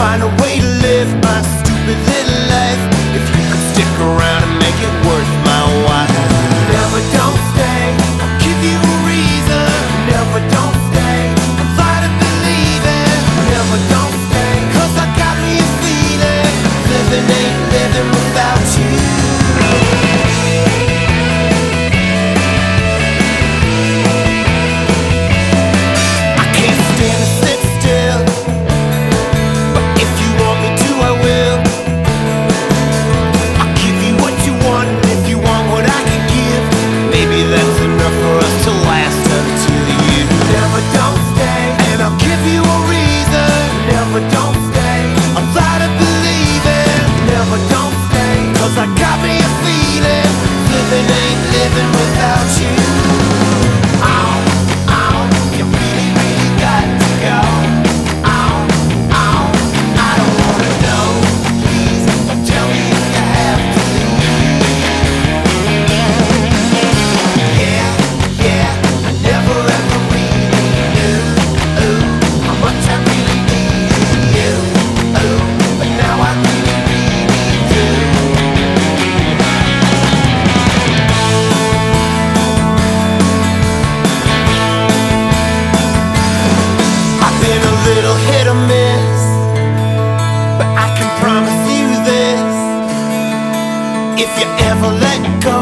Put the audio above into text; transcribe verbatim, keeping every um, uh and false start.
find a way to live my stupid little life. If you could stick around and make it worth my while. Never don't stay, I'll give you a reason. Never don't stay, I'm fly to believe it. Never don't stay, cause I got me a feeling. Living ain't living without you. I got me a feeling, living ain't living without you. Oh, oh, you really, really got to go. Oh, oh, I don't wanna know. Please tell me if you have to leave. Yeah, yeah, I never ever really knew ooh, how much I really needed you. Ooh, but now I really, really do. Little hit or miss, but I can promise you this: if you ever let go,